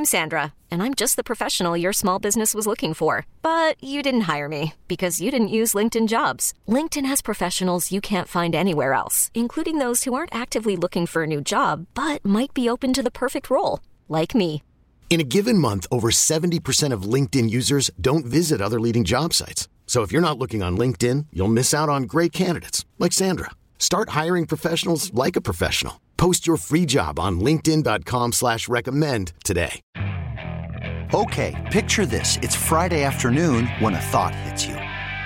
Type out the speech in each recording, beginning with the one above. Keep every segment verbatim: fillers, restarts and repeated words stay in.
I'm Sandra, and I'm just the professional your small business was looking for. But you didn't hire me because you didn't use LinkedIn Jobs. LinkedIn has professionals you can't find anywhere else, including those who aren't actively looking for a new job, but might be open to the perfect role, like me. In a given month, over seventy percent of LinkedIn users don't visit other leading job sites. So if you're not looking on LinkedIn, you'll miss out on great candidates like Sandra. Start hiring professionals like a professional. Post your free job on linkedin dot com slash recommend today. Okay, picture this. It's Friday afternoon when a thought hits you.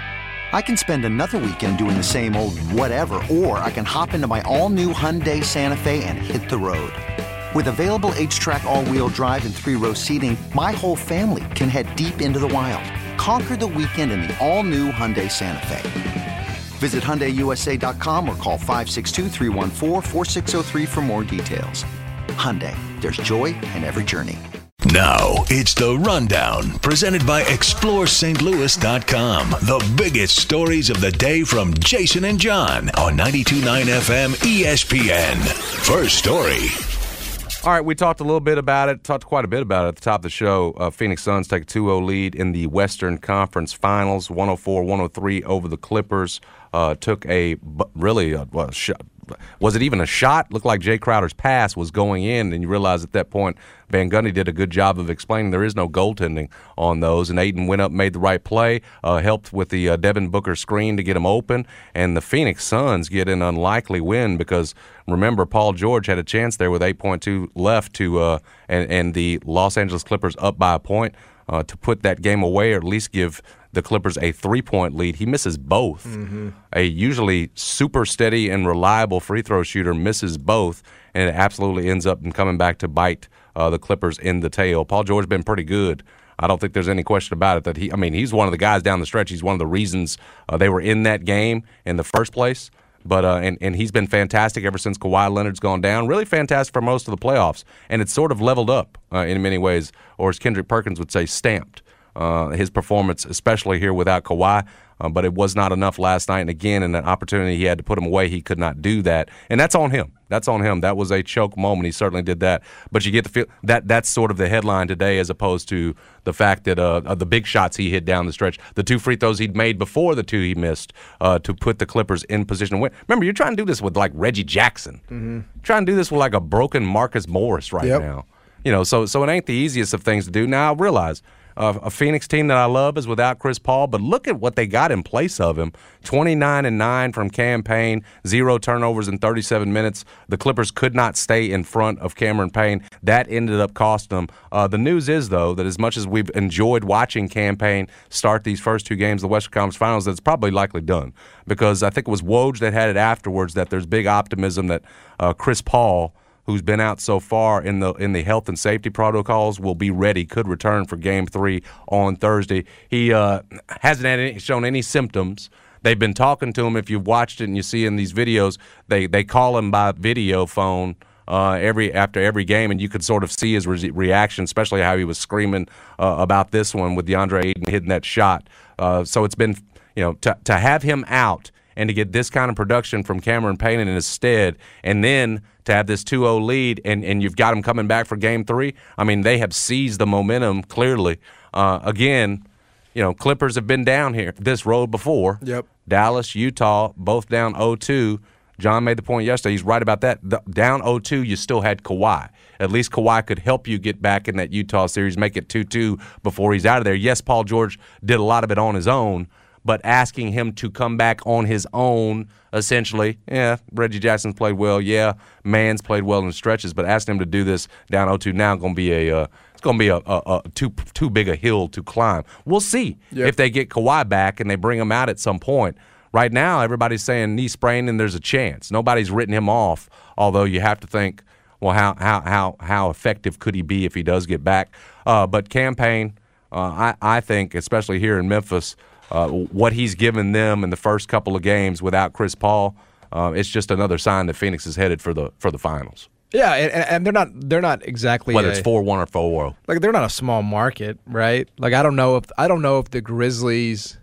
I can spend another weekend doing the same old whatever, or I can hop into my all-new Hyundai Santa Fe and hit the road. With available H-Track all-wheel drive and three-row seating, my whole family can head deep into the wild. Conquer the weekend in the all-new Hyundai Santa Fe. Visit Hyundai U S A dot com or call five six two, three one four, four six zero three for more details. Hyundai, there's joy in every journey. Now, it's The Rundown, presented by explore s t louis dot com. The biggest stories of the day from Jason and John on ninety-two point nine F M E S P N. First story. All right, we talked a little bit about it, talked quite a bit about it at the top of the show. Uh, Phoenix Suns take a two oh lead in the Western Conference Finals, one oh four one oh three over the Clippers. Uh, took a really, a, well, sh- was it even a shot? Looked like Jay Crowder's pass was going in, and you realize at that point Van Gundy did a good job of explaining there is no goaltending on those, and Ayton went up, made the right play, uh, helped with the uh, Devin Booker screen to get him open, and the Phoenix Suns get an unlikely win because, remember, Paul George had a chance there with eight point two left to, uh, and, and the Los Angeles Clippers up by a point uh, to put that game away or at least give the Clippers a three-point lead. He misses both. Mm-hmm. A usually super steady and reliable free throw shooter misses both, and it absolutely ends up coming back to bite uh, the Clippers in the tail. Paul George has been pretty good. I don't think there's any question about it that he. I mean, he's one of the guys down the stretch. He's one of the reasons uh, they were in that game in the first place. But uh, and and he's been fantastic ever since Kawhi Leonard's gone down. Really fantastic for most of the playoffs, and it's sort of leveled up uh, in many ways, or as Kendrick Perkins would say, stamped. Uh, his performance, especially here without Kawhi, uh, but it was not enough last night. And again, in an opportunity he had to put him away, he could not do that, and that's on him. That's on him. That was a choke moment. He certainly did that. But you get the feel that that's sort of the headline today, as opposed to the fact that uh, uh, the big shots he hit down the stretch, the two free throws he'd made before the two he missed uh, to put the Clippers in position to win. Remember, you're trying to do this with like Reggie Jackson. Mm-hmm. Trying to do this with like a broken Marcus Morris right yep. now. You know, so so it ain't the easiest of things to do. Now I realize. Uh, a Phoenix team that I love is without Chris Paul, but look at what they got in place of him. twenty-nine and nine from Cam Payne, zero turnovers in thirty-seven minutes. The Clippers could not stay in front of Cameron Payne. That ended up costing them. Uh, the news is, though, that as much as we've enjoyed watching Cam Payne start these first two games of the Western Conference Finals, that's probably likely done. Because I think it was Woj that had it afterwards that there's big optimism that uh, Chris Paul, who's been out so far in the in the health and safety protocols, will be ready, could return for Game Three on Thursday. He uh, hasn't had any, shown any symptoms. They've been talking to him. If you've watched it and you see in these videos, they they call him by video phone uh, every after every game, and you could sort of see his re- reaction, especially how he was screaming uh, about this one with DeAndre Ayton hitting that shot. Uh, so it's been, you know, to to have him out and to get this kind of production from Cameron Payne in his stead, and then to have this two oh lead, and, and you've got him coming back for Game Three. I mean, they have seized the momentum clearly. Uh, again, you know, Clippers have been down here this road before. Yep. Dallas, Utah, both down oh two. John made the point yesterday. He's right about that. The, down oh two, you still had Kawhi. At least Kawhi could help you get back in that Utah series, make it two two before he's out of there. Yes, Paul George did a lot of it on his own, but asking him to come back on his own, essentially, yeah, Reggie Jackson's played well, yeah, Mann's played well in stretches, but asking him to do this down oh two now going to be a uh, it's going to be a, a, a too too big a hill to climb. We'll see yep. if they get Kawhi back and they bring him out at some point. Right now, everybody's saying knee sprain and there's a chance. Nobody's written him off, although you have to think, well, how how how how effective could he be if he does get back? Uh, but Cam Payne, uh, I I think, especially here in Memphis. Uh, what he's given them in the first couple of games without Chris Paul, uh, it's just another sign that Phoenix is headed for the for the finals. Yeah, and, and they're not they're not exactly whether a, it's four one or four oh. Like they're not a small market, right? Like I don't know if I don't know if the Grizzlies,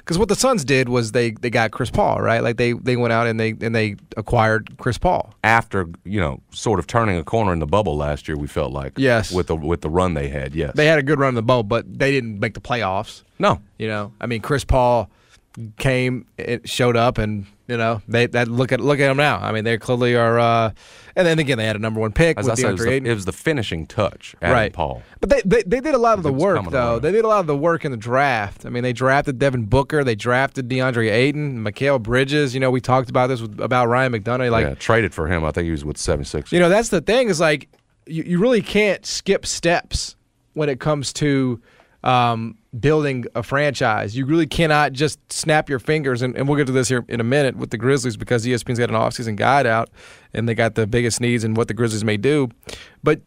because what the Suns did was they, they got Chris Paul, right? Like they, they went out and they and they acquired Chris Paul after you know sort of turning a corner in the bubble last year. We felt like yes with the with the run they had. Yes, they had a good run in the bubble, but they didn't make the playoffs. No, you know, I mean, Chris Paul came, it showed up, and you know they that look at look at them now. I mean, they clearly are. Uh, and then again, they had a number one pick As with I said, it was, the, Ayton. it was the finishing touch, Adam right? Paul. But they, they they did a lot of the work though. around. They did a lot of the work in the draft. I mean, they drafted Devin Booker, they drafted DeAndre Ayton, Mikal Bridges. You know, we talked about this with, about Ryan McDonough. Like yeah, traded for him. I think he was with seventy-six. You know, that's the thing is like you, you really can't skip steps when it comes to um, building a franchise. You really cannot just snap your fingers, and, and we'll get to this here in a minute with the Grizzlies because E S P N's got an offseason guide out, and they got the biggest needs and what the Grizzlies may do. But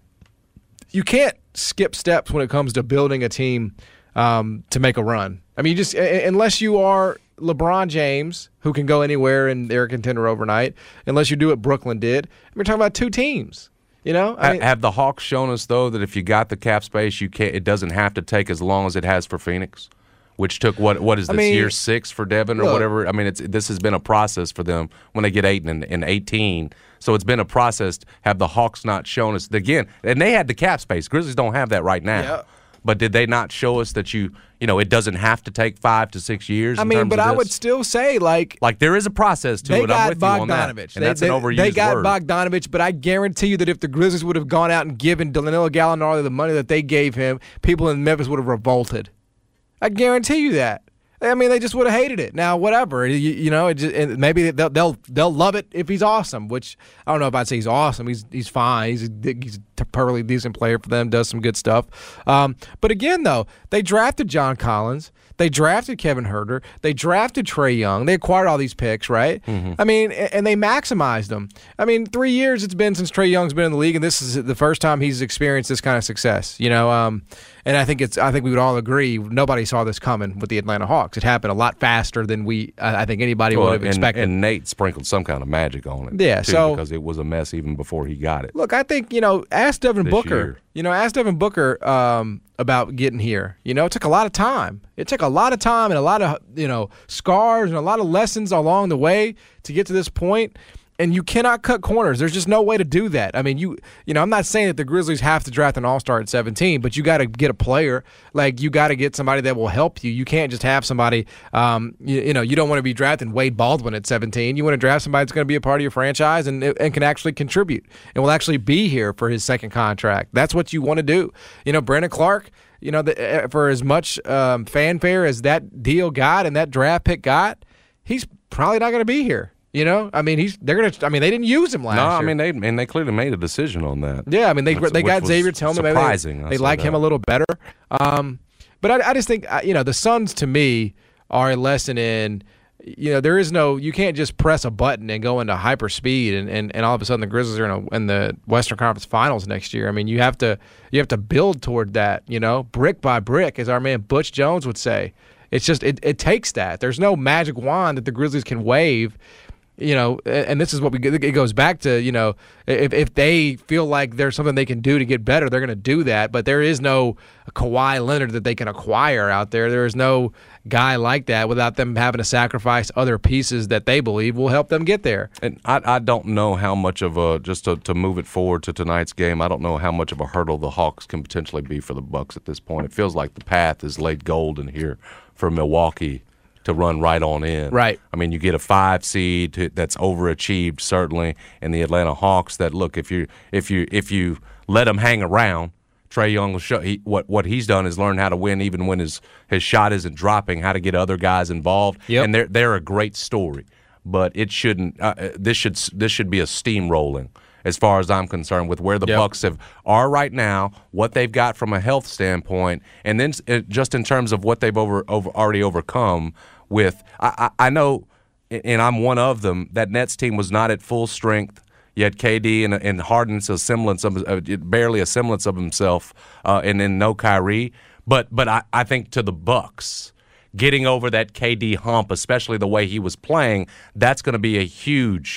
you can't skip steps when it comes to building a team um, to make a run. I mean, you just unless you are LeBron James, who can go anywhere and they're a contender overnight, unless you do what Brooklyn did. I mean, we're talking about two teams. You know, I mean, have the Hawks shown us though that if you got the cap space, you can't. It doesn't have to take as long as it has for Phoenix, which took what? What is this I mean, year six for Devin or look, whatever? I mean, it's this has been a process for them when they get eight and, and eighteen. So it's been a process. Have the Hawks not shown us again? And they had the cap space. Grizzlies don't have that right now. Yeah. But did they not show us that you, you know, it doesn't have to take five to six years? I in mean, terms but of I this? would still say like like there is a process to they it. got I'm with Bogdanovich. you on that, and they, that's they, an overused They got word. Bogdanovich, but I guarantee you that if the Grizzlies would have gone out and given Danilo Gallinari the money that they gave him, people in Memphis would have revolted. I guarantee you that. I mean, they just would have hated it. Now, whatever, you, you know, it just, and maybe they'll, they'll they'll love it if he's awesome. Which I don't know if I'd say he's awesome. He's he's fine. He's a, he's a perfectly decent player for them. Does some good stuff. Um, but again, though, they drafted John Collins. They drafted Kevin Huerter. They drafted Trae Young. They acquired all these picks, right? Mm-hmm. I mean, and they maximized them. I mean, three years it's been since Trae Young's been in the league, and this is the first time he's experienced this kind of success. You know, um, and I think it's. I think we would all agree nobody saw this coming with the Atlanta Hawks. It happened a lot faster than we. Uh, I think anybody well, would have and, expected. And Nate sprinkled some kind of magic on it. Yeah, too, so because it was a mess even before he got it. Look, I think you know, ask Devin This Booker. year. You know, ask Devin Booker um, about getting here. You know, it took a lot of time. It took a lot of time and a lot of you know scars and a lot of lessons along the way to get to this point. And you cannot cut corners. There's just no way to do that. I mean, you you know, I'm not saying that the Grizzlies have to draft an all-star at seventeen, but you got to get a player. Like, you got to get somebody that will help you. You can't just have somebody, um, you, you know, you don't want to be drafting Wade Baldwin at seventeen. You want to draft somebody that's going to be a part of your franchise and, and can actually contribute and will actually be here for his second contract. That's what you want to do. You know, Brandon Clark, you know, the, for as much um, fanfare as that deal got and that draft pick got, he's probably not going to be here. You know, I mean, he's they're gonna. I mean, they didn't use him last no, year. I mean they and they clearly made a decision on that. Yeah, I mean they That's, they got Xavier Tillman. Maybe surprising. they, they like that. him a little better. Um, but I, I just think you know the Suns to me are a lesson in. You know, there is no. You can't just press a button and go into hyper speed, and, and, and all of a sudden the Grizzlies are in, a, in the Western Conference Finals next year. I mean, you have to you have to build toward that. You know, brick by brick, as our man Butch Jones would say. It's just it, it takes that. There's no magic wand that the Grizzlies can wave. You know, and this is what we it goes back to, you know, if if they feel like there's something they can do to get better, they're going to do that. But there is no Kawhi Leonard that they can acquire out there. There is no guy like that without them having to sacrifice other pieces that they believe will help them get there. And I, I don't know how much of a, just to, to move it forward to tonight's game, I don't know how much of a hurdle the Hawks can potentially be for the Bucks at this point. It feels like the path is laid golden here for Milwaukee to run right on in. Right. I mean, you get a five seed to, that's overachieved certainly, and the Atlanta Hawks that look if you if you if you let them hang around, Trae Young will show he, what what he's done is learn how to win even when his his shot isn't dropping, how to get other guys involved, yep. and they're they're a great story. But it shouldn't. Uh, this should this should be a steamrolling. As far as I'm concerned, with where the yep. Bucks have are right now, what they've got from a health standpoint, and then just in terms of what they've over, over already overcome. With I, I know, and I'm one of them. That Nets team was not at full strength. Yet K D and, and Harden's a semblance of uh, barely a semblance of himself, uh, and then no Kyrie. But but I, I think to the Bucks, getting over that K D hump, especially the way he was playing, that's going to be a huge.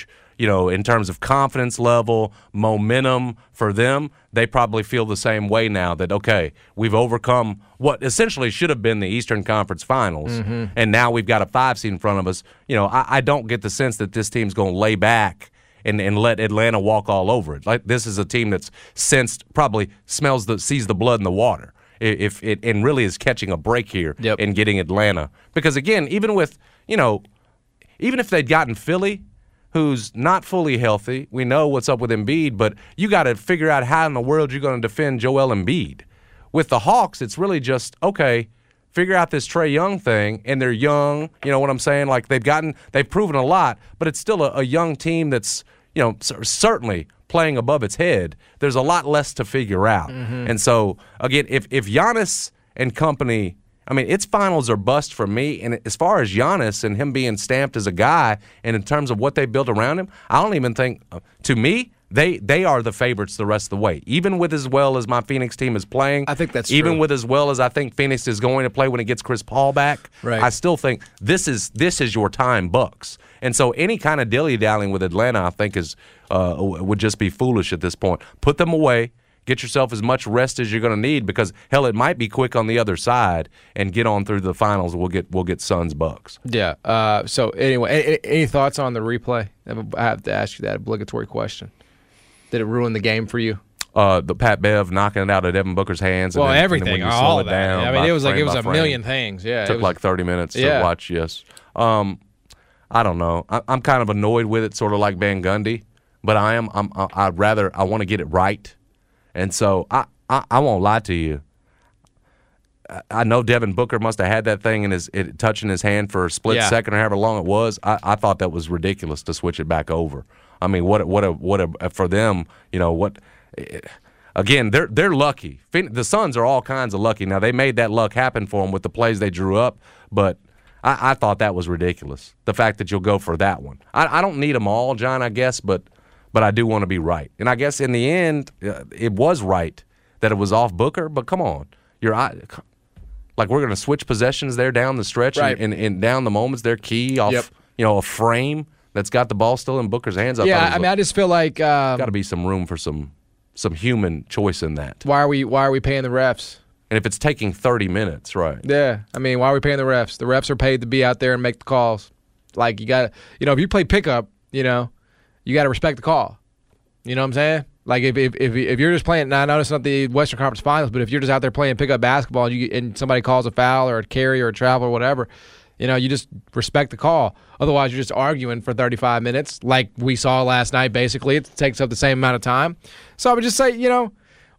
you know, in terms of confidence level, momentum for them, they probably feel the same way now that, okay, we've overcome what essentially should have been the Eastern Conference Finals, mm-hmm. and now we've got a five seed in front of us. You know, I, I don't get the sense that this team's going to lay back and, and let Atlanta walk all over it. Like, this is a team that's sensed, probably smells the, sees the blood in the water. If it and really is catching a break here yep. and getting Atlanta. Because, again, even with, you know, even if they'd gotten Philly, who's not fully healthy, we know what's up with Embiid, but you got to figure out how in the world you're going to defend Joel Embiid. With the Hawks, it's really just, okay, figure out this Trae Young thing, and they're young, you know what I'm saying? Like, they've gotten, they've proven a lot, but it's still a, a young team that's, you know, certainly playing above its head. There's a lot less to figure out. Mm-hmm. And so, again, if, if Giannis and company, I mean, it's finals or bust for me. And as far as Giannis and him being stamped as a guy, and in terms of what they built around him, I don't even think, uh, to me, they they are the favorites the rest of the way. Even with as well as my Phoenix team is playing. I think that's Even true. with as well as I think Phoenix is going to play when it gets Chris Paul back. Right. I still think this is this is your time, Bucks. And so any kind of dilly-dallying with Atlanta, I think, is uh, would just be foolish at this point. Put them away. Get yourself as much rest as you're going to need because, hell, it might be quick on the other side and get on through the finals. We'll get we'll get Suns Bucks. Yeah. Uh, so, anyway, any, any thoughts on the replay? I have to ask you that obligatory question. Did it ruin the game for you? Uh, the Pat Bev knocking it out of Devin Booker's hands. Well, and then, everything, and then when you all slow of it that. down I mean, by it was like frame it was by a frame. million things. Yeah, It took it was, like thirty minutes yeah. to watch. Yes. Um, I don't know. I, I'm kind of annoyed with it, sort of like Van Gundy, but I am. I'm. I'd rather. I want to get it right, and so I. I, I won't lie to you. I, I know Devin Booker must have had that thing in his it, touching his hand for a split Yeah. second or however long it was. I, I thought that was ridiculous to switch it back over. I mean, what a, what a what a for them. You know what? Again, they're they're lucky. The Suns are all kinds of lucky. Now they made that luck happen for them with the plays they drew up, but I, I thought that was ridiculous. The fact that you'll go for that one. I, I don't need them all, John. I guess, but but I do want to be right. And I guess in the end, uh, it was right that it was off Booker. But come on, you're like we're going to switch possessions there down the stretch right. and, and, and down the moments. They're key off yep. you know a frame that's got the ball still in Booker's hands. I yeah, I mean, like, I just feel like um, got to be some room for some some human choice in that. Why are we why are we paying the refs? And if it's taking thirty minutes, right? Yeah, I mean, why are we paying the refs? The refs are paid to be out there and make the calls. Like you got, you know, if you play pickup, you know, you got to respect the call. You know what I'm saying? Like if if if, if you're just playing, now I know it's not the Western Conference Finals, but if you're just out there playing pickup basketball and you and somebody calls a foul or a carry or a travel or whatever, you know, you just respect the call. Otherwise, you're just arguing for thirty-five minutes, like we saw last night. Basically, it takes up the same amount of time. So I would just say, you know,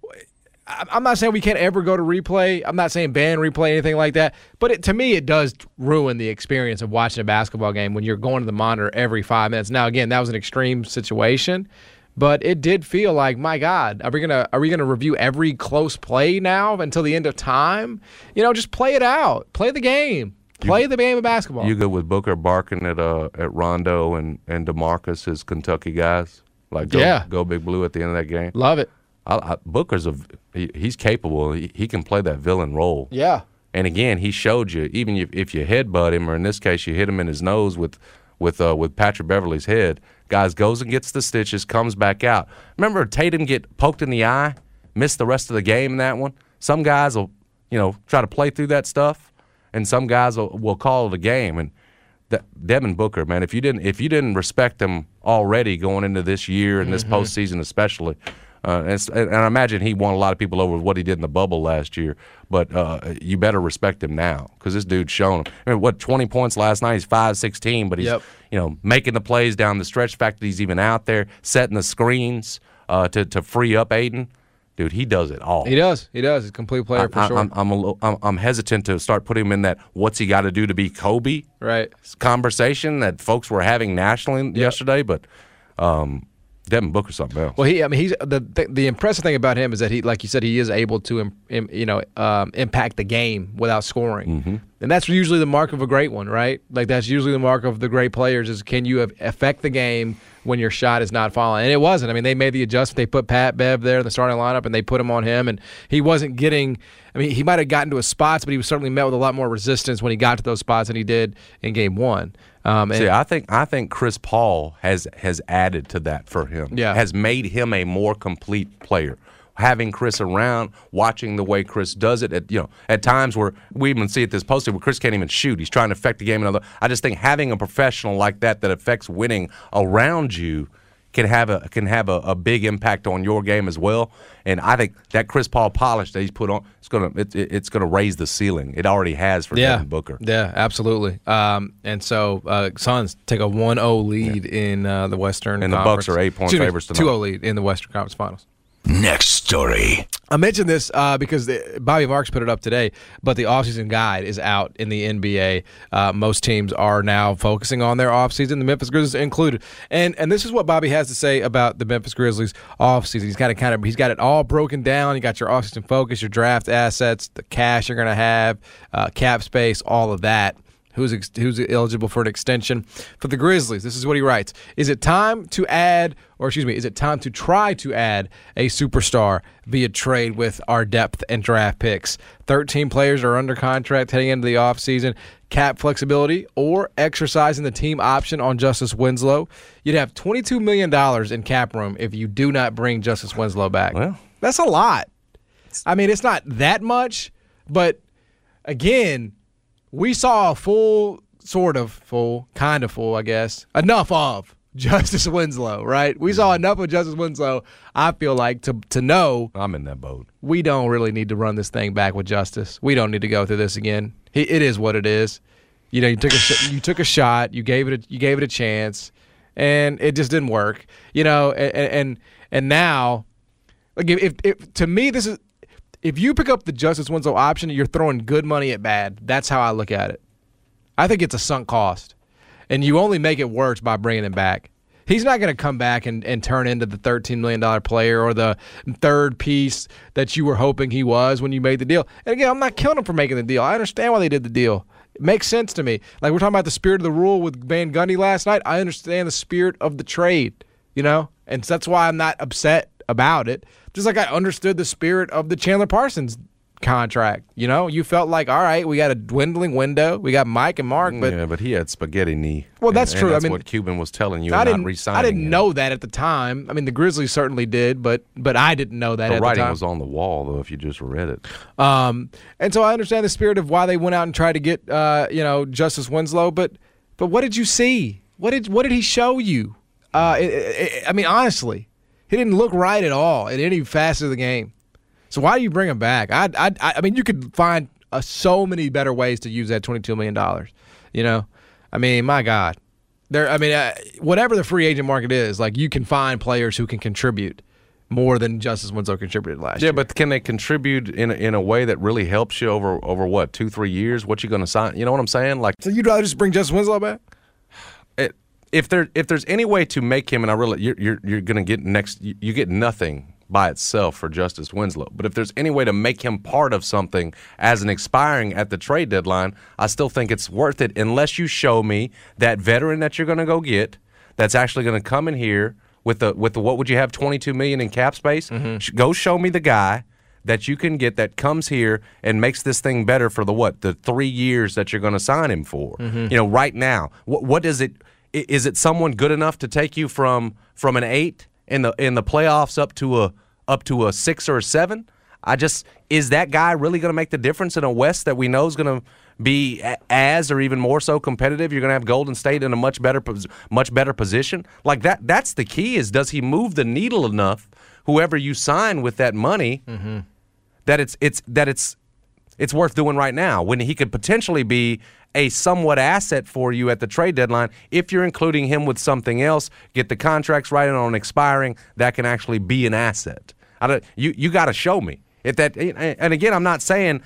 I'm not saying we can't ever go to replay. I'm not saying ban replay, anything like that. But it, to me, it does ruin the experience of watching a basketball game when you're going to the monitor every five minutes. Now, again, that was an extreme situation, but it did feel like, my God, are we gonna are we gonna review every close play now until the end of time? You know, just play it out, play the game, play you, the game of basketball. You good with Booker barking at uh at Rondo and and DeMarcus, his Kentucky guys? Like, go, yeah, go Big Blue at the end of that game. Love it. I, I, Booker's a he, he's capable. He, he can play that villain role. Yeah. And again, he showed you even if, if you headbutt him, or in this case, you hit him in his nose with with uh, with Patrick Beverley's head. Guys goes and gets the stitches, comes back out. Remember Tatum get poked in the eye, missed the rest of the game in that one. Some guys will, you know, try to play through that stuff, and some guys will, will call it a game. And that, Devin Booker, man, if you didn't if you didn't respect him already going into this year and this mm-hmm. postseason especially. Uh, and, and I imagine he won a lot of people over with what he did in the bubble last year. But uh, you better respect him now because this dude's shown him. I mean, what, twenty points last night? He's five sixteen, but he's yep. you know making the plays down the stretch. The fact that he's even out there setting the screens uh, to to free up Aiden. Dude, he does it all. He does. He does. He's a complete player for I, sure. I'm I'm, a little, I'm I'm hesitant to start putting him in that what's he got to do to be Kobe right conversation that folks were having nationally yep. yesterday, but. Um, Devin Booker's something else. Well, he, I mean, he's the, the the impressive thing about him is that he, like you said, he is able to, im, im, you know, um, impact the game without scoring. Mm-hmm. And that's usually the mark of a great one, right? Like that's usually the mark of the great players is can you affect the game when your shot is not falling? And it wasn't. I mean, they made the adjustment. They put Pat Bev there in the starting lineup, and they put him on him, and he wasn't getting – I mean, he might have gotten to his spots, but he was certainly met with a lot more resistance when he got to those spots than he did in game one. Um, and, See, I think I think Chris Paul has has added to that for him. Yeah. Has made him a more complete player. Having Chris around, watching the way Chris does it, at you know, at times where we even see it this posted where Chris can't even shoot. He's trying to affect the game. Another, I just think having a professional like that that affects winning around you can have a can have a, a big impact on your game as well. And I think that Chris Paul polish that he's put on, it's gonna it, it, it's gonna raise the ceiling. It already has for yeah, Devin Booker. Yeah, absolutely. Um, and so uh, Suns take a one oh lead yeah. in uh, the Western and Conference. the Bucks are eight point favorites tonight. two oh lead in the Western Conference Finals. Next story. I mentioned this uh, because the, Bobby Marks put it up today, but the offseason guide is out in the N B A. Uh, most teams are now focusing on their offseason, the Memphis Grizzlies included. And and this is what Bobby has to say about the Memphis Grizzlies offseason. He's got it kind of he's got it all broken down. You got your offseason focus, your draft assets, the cash you're going to have, uh, cap space, all of that. Who's ex- who's eligible for an extension for the Grizzlies? This is what he writes. Is it time to add, or excuse me, is it time to try to add a superstar via trade with our depth and draft picks? thirteen players are under contract heading into the offseason. Cap flexibility or exercising the team option on Justice Winslow. You'd have twenty-two million dollars in cap room if you do not bring Justice Winslow back. Well, that's a lot. I mean, it's not that much, but again, we saw a full, sort of full, kind of full, I guess, enough of Justice Winslow, right? We saw enough of Justice Winslow, I feel like, to to know I'm in that boat. We don't really need to run this thing back with Justice. We don't need to go through this again. It is what it is. You know, you took a sh- you took a shot, you gave it a, you gave it a chance, and it just didn't work. You know, and and, and now, like if, if, if to me this is. If you pick up the Justice Winslow option, you're throwing good money at bad. That's how I look at it. I think it's a sunk cost, and you only make it worse by bringing him back. He's not going to come back and, and turn into the thirteen million dollars player or the third piece that you were hoping he was when you made the deal. And again, I'm not killing him for making the deal. I understand why they did the deal. It makes sense to me. Like we're talking about the spirit of the rule with Van Gundy last night. I understand the spirit of the trade, you know, and so that's why I'm not upset about it. Just like I understood the spirit of the Chandler Parsons contract. You know, you felt like, all right, we got a dwindling window. We got Mike and Mark, but yeah, but he had spaghetti knee. Well, that's and, true. And that's I mean, what Cuban was telling you. I and didn't. Not re-signing I didn't him. know that at the time. I mean, the Grizzlies certainly did, but but I didn't know that the at writing the time. was on the wall, though. If you just read it. Um, and so I understand the spirit of why they went out and tried to get, uh, you know, Justice Winslow. But but what did you see? What did what did he show you? Uh, it, it, I mean, honestly, he didn't look right at all in any facet of the game. So why do you bring him back? I I I mean, you could find uh, so many better ways to use that twenty-two million dollars. You know, I mean, my God, there. I mean, uh, whatever the free agent market is, like you can find players who can contribute more than Justice Winslow contributed last yeah, year. Yeah, but can they contribute in a, in a way that really helps you over over what two three years? What you going to sign? You know what I'm saying? Like, so you'd rather just bring Justice Winslow back? It, if there if there's any way to make him, and I really you're you're, you're going to get next, you, you get nothing by itself for Justice Winslow. But if there's any way to make him part of something as an expiring at the trade deadline, I still think it's worth it unless you show me that veteran that you're going to go get that's actually going to come in here with the with the what would you have twenty-two million dollars in cap space? Mm-hmm. Go show me the guy that you can get that comes here and makes this thing better for the what the three years that you're going to sign him for. Mm-hmm. You know, right now, what what is it? Is it someone good enough to take you from from an eight in the in the playoffs up to a up to a six or a seven? I just is that guy really going to make the difference in a West that we know is going to be as or even more so competitive? You're going to have Golden State in a much better much better position. Like that that's the key is does he move the needle enough whoever you sign with that money mm-hmm. that it's it's that it's it's worth doing right now when he could potentially be a somewhat asset for you at the trade deadline if you're including him with something else, get the contracts right and on expiring, that can actually be an asset. I don't, you you got to show me. If that, and again, I'm not saying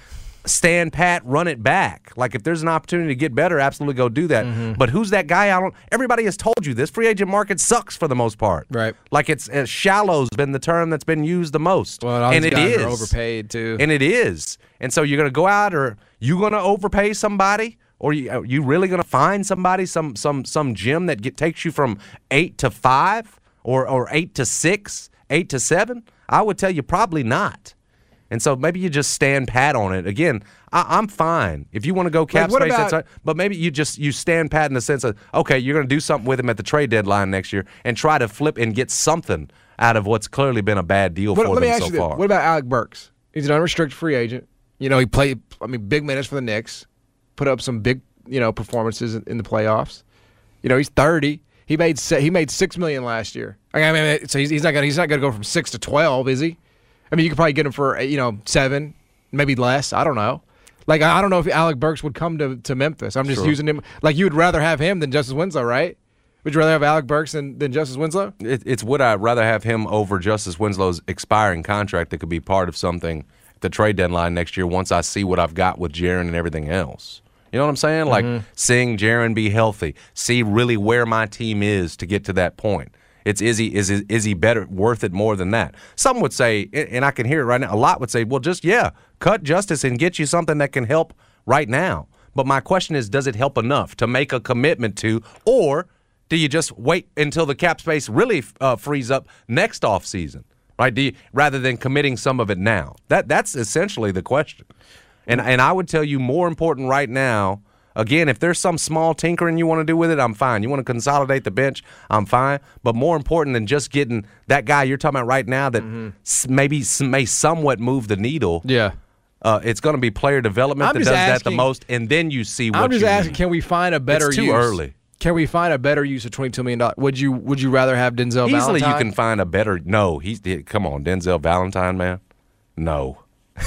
stand pat, run it back. Like if there's an opportunity to get better, absolutely go do that. Mm-hmm. But who's that guy? I don't. Everybody has told you this. Free agent market sucks for the most part. Right. Like it's uh, shallow's been the term that's been used the most. Well, all and these it guys is are overpaid too. And it is. And so you're going to go out, or you going to overpay somebody, or you are you really going to find somebody, some some some gym that get, takes you from eight to five, or or eight to six, eight to seven? I would tell you probably not. And so maybe you just stand pat on it. Again, I, I'm fine. If you want to go cap like, space, about, that's right. But maybe you just you stand pat in the sense of, okay, you're going to do something with him at the trade deadline next year and try to flip and get something out of what's clearly been a bad deal what, for let them me ask so you this. far. What about Alec Burks? He's an unrestricted free agent. You know, he played, I mean, big minutes for the Knicks, put up some big, you know, performances in, in the playoffs. You know, he's thirty. He made he made six million last year. I mean, so he's, he's not gonna he's not gonna go from six to twelve, is he? I mean, you could probably get him for you know seven, maybe less. I don't know. Like I don't know if Alec Burks would come to, to Memphis. I'm just sure. using him. Like you would rather have him than Justice Winslow, right? Would you rather have Alec Burks than, than Justice Winslow? It, it's would I rather have him over Justice Winslow's expiring contract that could be part of something at the trade deadline next year once I see what I've got with Jaren and everything else. You know what I'm saying? Like mm-hmm. seeing Jaren be healthy, see really where my team is to get to that point. It's is he is is he better worth it more than that? Some would say, and I can hear it right now. A lot would say, well, just yeah, cut Justice and get you something that can help right now. But my question is, does it help enough to make a commitment to, or do you just wait until the cap space really uh, frees up next offseason, right? Do you, rather than committing some of it now? That that's essentially the question. And and I would tell you more important right now. Again, if there's some small tinkering you want to do with it, I'm fine. You want to consolidate the bench, I'm fine. But more important than just getting that guy you're talking about right now that mm-hmm. s- maybe s- may somewhat move the needle. Yeah. Uh, it's going to be player development I'm that does asking, that the most, and then you see what I'm just you asking, need. can we find a better it's too use? early. Can we find a better use of twenty-two million dollars? Would you Would you rather have Denzel Easily Valentine? Easily you can find a better – no. he's Come on, Denzel Valentine, man. No.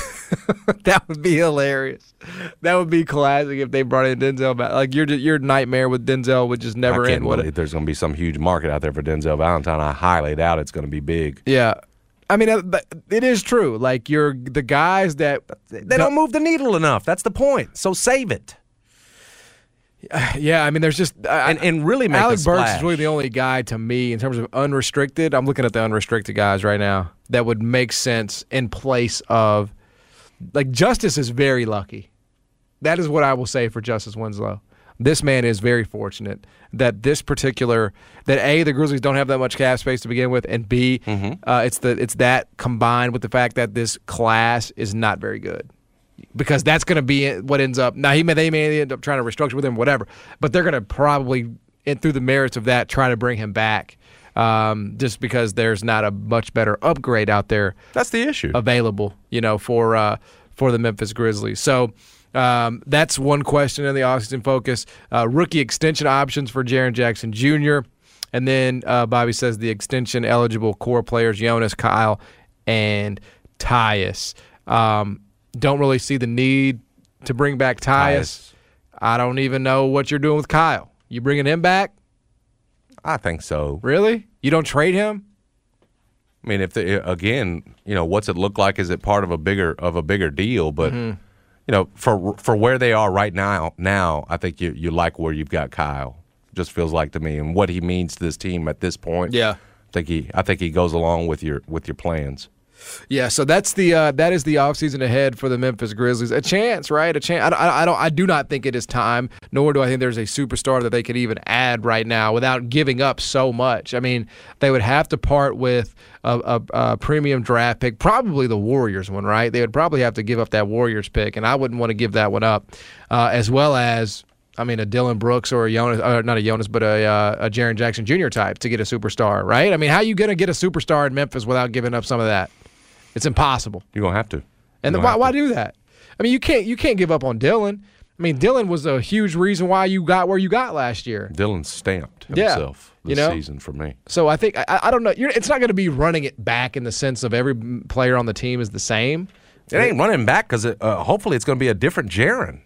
That would be hilarious. That would be classic if they brought in Denzel. Like your your nightmare with Denzel would just never I can't end. What believe there's going to be some huge market out there for Denzel Valentine. I highly doubt it's going to be big. Yeah, I mean it is true. Like you're the guys that they don't move the needle enough. That's the point. So save it. Yeah, I mean, there's just and, and really make Alec a Burks splash. is really the only guy to me in terms of unrestricted. I'm looking at the unrestricted guys right now that would make sense in place of like Justice is very lucky. That is what I will say for Justice Winslow. This man is very fortunate that this particular that A, the Grizzlies don't have that much cap space to begin with, and B, mm-hmm. uh, it's the it's that combined with the fact that this class is not very good. Because that's going to be what ends up. Now he may they may end up trying to restructure with him, whatever. But they're going to probably, and through the merits of that, try to bring him back, um, just because there's not a much better upgrade out there. That's the issue available, you know, for uh, for the Memphis Grizzlies. So um, that's one question in the offseason focus. Uh, rookie extension options for Jaren Jackson Junior And then uh, Bobby says the extension eligible core players Jonas, Kyle, and Tyus. Um, Don't really see the need to bring back Tyus. Tyus. I don't even know what you're doing with Kyle. You bringing him back? I think so. Really? You don't trade him? I mean, if the, again, you know, what's it look like? Is it part of a bigger of a bigger deal? But mm-hmm. you know, for for where they are right now, now I think you you like where you've got Kyle. Just feels like to me, and what he means to this team at this point. Yeah, I think he I think he goes along with your with your plans. Yeah, so that's the uh, that is the offseason ahead for the Memphis Grizzlies. A chance, right? A chance. I, I don't. I do not think it is time. Nor do I think there's a superstar that they could even add right now without giving up so much. I mean, they would have to part with a, a, a premium draft pick, probably the Warriors one, right? They would probably have to give up that Warriors pick, and I wouldn't want to give that one up, uh, as well as. I mean, a Dylan Brooks or a Jonas, or not a Jonas, but a uh, a Jaren Jackson Junior type to get a superstar, right? I mean, how are you going to get a superstar in Memphis without giving up some of that? It's impossible. You're gonna have to. And the, why, why do that? I mean, you can't you can't give up on Dylan. I mean, Dylan was a huge reason why you got where you got last year. Dylan stamped yeah. himself this you know? season for me. So I think I, I don't know. You're, it's not going to be running it back in the sense of every player on the team is the same. It ain't running back because it, uh, hopefully it's going to be a different Jaren.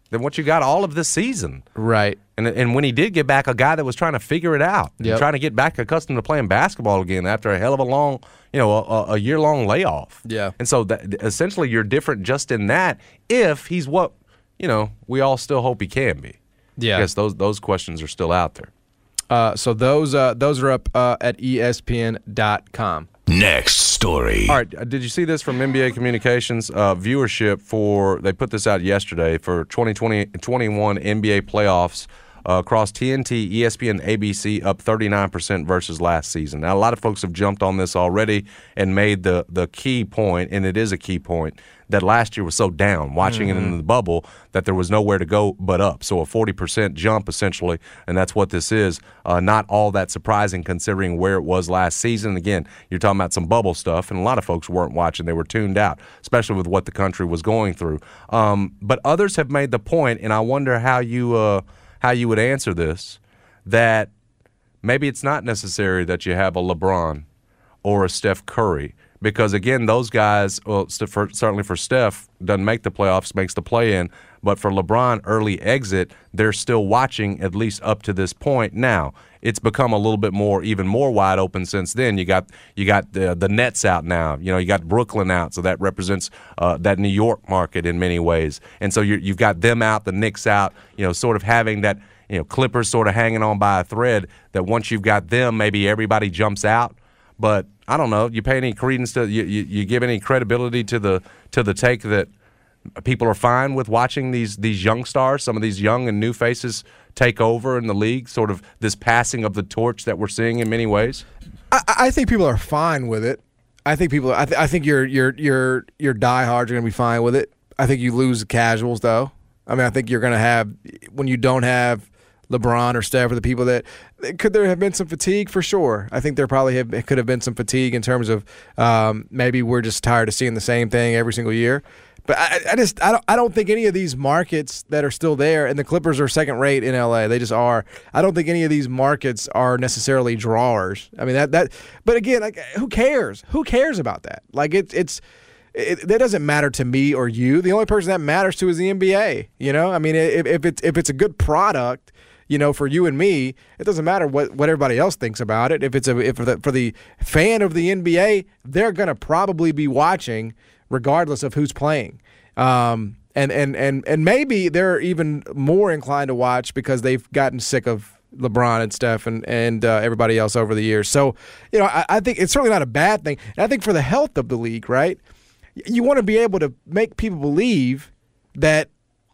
than what you got all of this season. Right. And and when he did get back, a guy that was trying to figure it out, Yep. and trying to get back accustomed to playing basketball again after a hell of a long, you know, a, a year long layoff. Yeah. And so that, essentially, you're different just in that. If he's what, you know, we all still hope he can be. Yeah. I guess those those questions are still out there. Uh, so those uh, those are up uh, at E S P N dot com. Next story. All right, did you see this from N B A Communications? Uh, viewership for, they put this out yesterday, for twenty twenty twenty-one N B A playoffs uh, across T N T, E S P N, A B C, up thirty-nine percent versus last season. Now, a lot of folks have jumped on this already and made the, the key point, and it is a key point, that last year was so down, watching mm-hmm. it in the bubble, that there was nowhere to go but up. So a forty percent jump, essentially, and that's what this is. Uh, not all that surprising considering where it was last season. Again, you're talking about some bubble stuff, and a lot of folks weren't watching. They were tuned out, especially with what the country was going through. Um, but others have made the point, and I wonder how you uh, how you would answer this, that maybe it's not necessary that you have a LeBron or a Steph Curry. Because, again, those guys, well, for, certainly for Steph, doesn't make the playoffs, makes the play-in. But for LeBron, early exit, they're still watching at least up to this point. Now, it's become a little bit more, even more wide open since then. You got you got the, the Nets out now. You know, you got Brooklyn out, so that represents uh, that New York market in many ways. And so you're, you've got them out, the Knicks out, you know, sort of having that, you know, Clippers sort of hanging on by a thread, that once you've got them, maybe everybody jumps out. But I don't know. You pay any credence to you, you, you give any credibility to the to the take that people are fine with watching these these young stars, some of these young and new faces take over in the league, sort of this passing of the torch that we're seeing in many ways? I, I think people are fine with it. I think people. I, th- I think your your your your diehards are going to be fine with it. I think you lose the casuals though. I mean, I think you're going to have, when you don't have LeBron or Steph, or the people that, could there have been some fatigue? For sure. I think there probably have, could have been some fatigue in terms of um, maybe we're just tired of seeing the same thing every single year. But I, I just I don't I don't think any of these markets that are still there, and the Clippers are second rate in L A. They just are. I don't think any of these markets are necessarily drawers. I mean that that. But again, like, who cares? Who cares about that? Like it's it's. It, that doesn't matter to me or you. The only person that matters to is the N B A. You know, I mean, if, if it's if it's a good product, you know, for you and me, it doesn't matter what, what everybody else thinks about it. If it's a if the, for the fan of the N B A, they're gonna probably be watching regardless of who's playing. Um, and and and and maybe they're even more inclined to watch because they've gotten sick of LeBron and Steph and, and uh, everybody else over the years. So, you know, I, I think it's certainly not a bad thing. And I think for the health of the league, right, you want to be able to make people believe that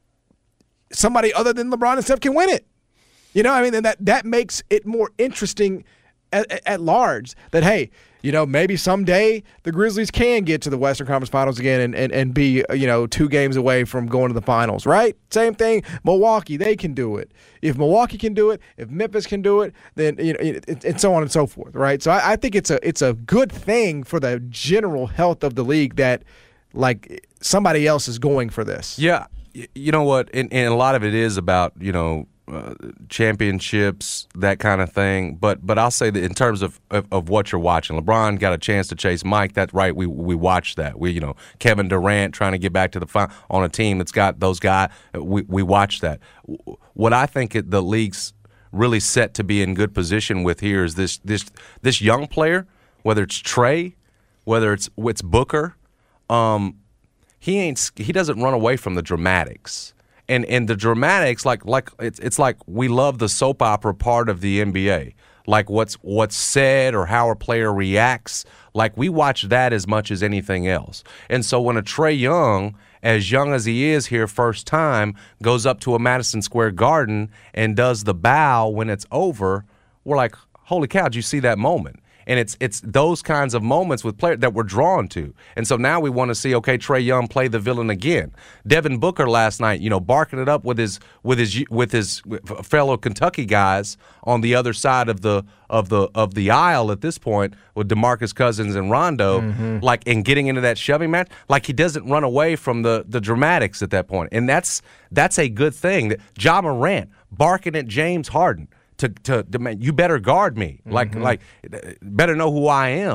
somebody other than LeBron and Steph can win it. You know, I mean, and that, that makes it more interesting at, at large, that, hey, you know, maybe someday the Grizzlies can get to the Western Conference Finals again and, and, and be, you know, two games away from going to the finals, right? Same thing, Milwaukee, they can do it. If Milwaukee can do it, if Memphis can do it, then, you know, and so on and so forth, right? So I, I think it's a it's a good thing for the general health of the league that, like, somebody else is going for this. Yeah. You know what? And, and a lot of it is about, you know, Uh, championships, that kind of thing. But but I'll say that in terms of, of, of what you're watching, LeBron got a chance to chase Mike. That's right. We we watched that. We you know Kevin Durant trying to get back to the final on a team that's got those guys. We we watched that. What I think it, the league's really set to be in good position with here is this this this young player, whether it's Trey, whether it's it's Booker, um, he ain't he doesn't run away from the dramatics. And and the dramatics, like like it's it's like we love the soap opera part of the N B A, like what's what's said or how a player reacts. Like we watch that as much as anything else. And so when a Trae Young, as young as he is here, first time, goes up to a Madison Square Garden and does the bow when it's over, we're like, holy cow! Did you see that moment? And it's it's those kinds of moments with players that we're drawn to. And so now we want to see, okay, Trae Young play the villain again. Devin Booker last night, you know, barking it up with his with his with his fellow Kentucky guys on the other side of the of the of the aisle at this point with DeMarcus Cousins and Rondo, mm-hmm. like and getting into that shoving match, like he doesn't run away from the the dramatics at that point. And that's that's a good thing. That Ja Morant barking at James Harden. To, to, to you better guard me, like mm-hmm. like better know who I am.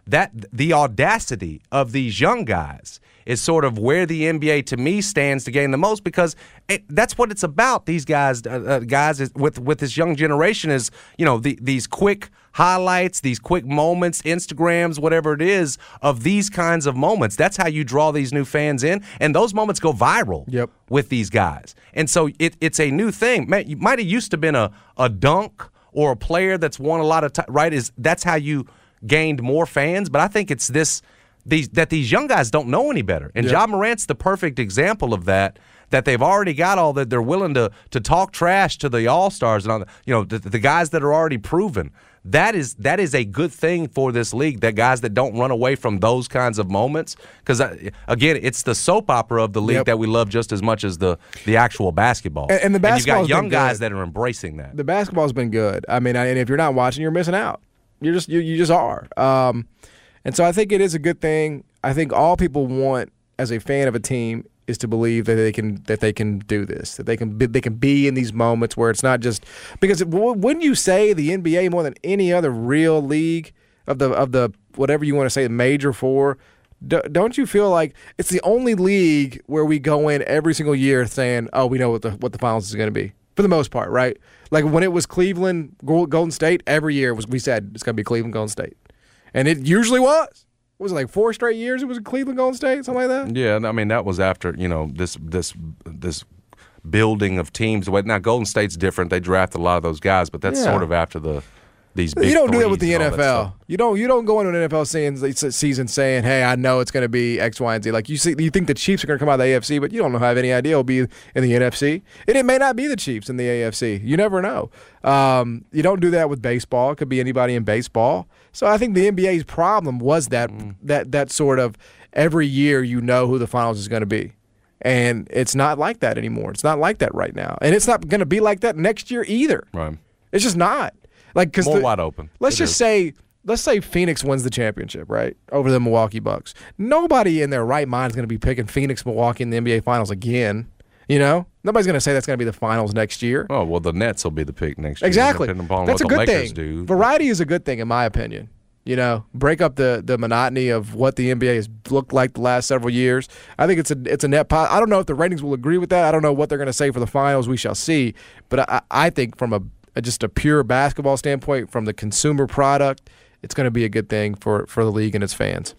that the audacity of these young guys is sort of where the N B A, to me, stands to gain the most, because it, that's what it's about. These guys, uh, uh, guys is, with with this young generation is, you know, the, these quick highlights, these quick moments, Instagrams, whatever it is, of these kinds of moments. That's how you draw these new fans in, and those moments go viral yep. with these guys. And so it, it's a new thing. Man, you might have used to been a, a dunk or a player that's won a lot of time, right? Is that's how you gained more fans, but I think it's this these that these young guys don't know any better. And yep. Ja Morant's the perfect example of that, that they've already got all that. They're willing to to talk trash to the All-Stars and all the, you know, the, the guys that are already proven. That is that is a good thing for this league, that guys that don't run away from those kinds of moments. Because, again, it's the soap opera of the league yep. that we love just as much as the, the actual basketball. And, and the basketball, and you've got young guys that are embracing that. The basketball's been good. I mean, and if you're not watching, you're missing out. You're just you, you just are. Um, and so I think it is a good thing. I think all people want as a fan of a team is to believe that they can that they can do this, that they can be, they can be in these moments where it's not just because it, wouldn't you say the N B A more than any other real league of the of the whatever you want to say, the major four, do, don't you feel like it's the only league where we go in every single year saying, oh, we know what the what the finals is going to be for the most part, right? Like when it was Cleveland Golden State, every year was we said it's going to be Cleveland Golden State, and it usually was. Was it like four straight years it was Cleveland Golden State, something like that? Yeah, I mean, that was after, you know, this this this building of teams. Now, Golden State's different. They drafted a lot of those guys, but that's yeah. sort of after the these big You don't do that with the threes and N all F that L. stuff. You don't you don't go into an N F L season saying, hey, I know it's going to be X, Y, and Z. Like, you see, you think the Chiefs are going to come out of the A F C, but you don't have any idea it'll be in the N F C. And it may not be the Chiefs in the A F C. You never know. Um, you don't do that with baseball. It could be anybody in baseball. So I think the N B A's problem was that mm. that that sort of every year you know who the finals is going to be. And it's not like that anymore. It's not like that right now. And it's not going to be like that next year either. Right. It's just not. Like, cause More the, wide open. Let's It just is. say let's say Phoenix wins the championship, right, over the Milwaukee Bucks. Nobody in their right mind is going to be picking Phoenix, Milwaukee in the N B A Finals again. You know? Nobody's going to say that's going to be the finals next year. Oh, well, the Nets will be the pick next year. Exactly. Depending upon That's what a the good Lakers thing. do. Variety is a good thing, in my opinion. You know, break up the, the monotony of what the N B A has looked like the last several years. I think it's a it's a net positive. I don't know if the ratings will agree with that. I don't know what they're going to say for the finals. We shall see. But I, I think from a, a just a pure basketball standpoint, from the consumer product, it's going to be a good thing for, for the league and its fans.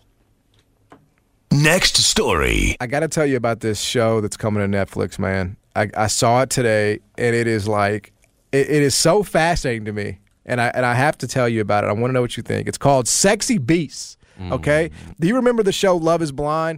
Next story. I got to tell you about this show that's coming to Netflix, man. I, I saw it today, and it is like it, it is so fascinating to me. And I and I have to tell you about it. I want to know what you think. It's called Sexy Beasts. Okay, mm. Do you remember the show Love Is Blind?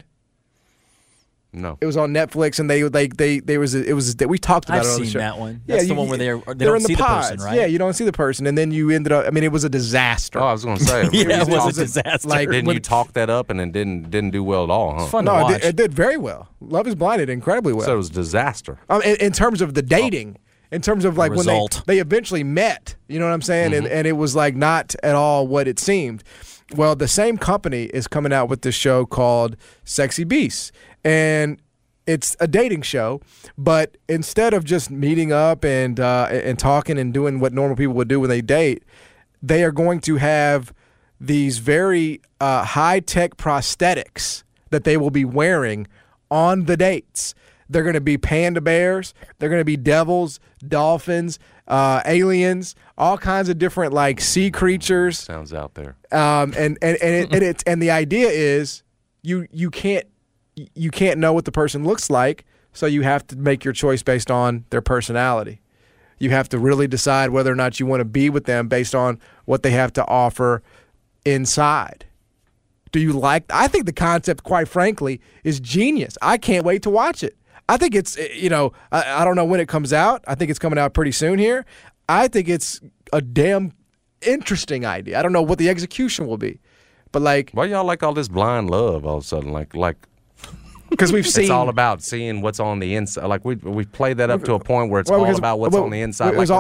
No. It was on Netflix, and they they they there was a, it was we talked about I've it on seen the show. that one. Yeah, That's you, the one where they're they they're don't in the see the pods. person, right? Yeah, you don't see the person, and then you ended up. I mean, it was a disaster. Oh, I was going to say. yeah, it was talk, a disaster. Like, didn't when, you talk that up and it didn't didn't do well at all, huh? It's fun no, to it watch. did, it did very well. Love Is Blind did incredibly well. So it was a disaster. Um, in, in terms of the dating. Oh. In terms of like when they, Result. they eventually met, you know what I'm saying? Mm-hmm. And, and it was like not at all what it seemed. Well, the same company is coming out with this show called Sexy Beasts. And it's a dating show, but instead of just meeting up and uh, and talking and doing what normal people would do when they date, they are going to have these very uh, high-tech prosthetics that they will be wearing on the dates. They're going to be panda bears. They're going to be devils, dolphins, uh, aliens, all kinds of different like sea creatures. Sounds out there. Um, and and and it, and, it's, and the idea is you you can't you can't know what the person looks like, so you have to make your choice based on their personality. You have to really decide whether or not you want to be with them based on what they have to offer inside. Do you like? I think the concept, quite frankly, is genius. I can't wait to watch it. I think it's, you know, I, I don't know when it comes out. I think it's coming out pretty soon here. I think it's a damn interesting idea. I don't know what the execution will be, but like, why y'all like all this blind love all of a sudden? Like, like because we've seen it's all about seeing what's on the inside. Like we we played that up to a point where it's well, all because, about what's well, on the inside. it Like, was all, not,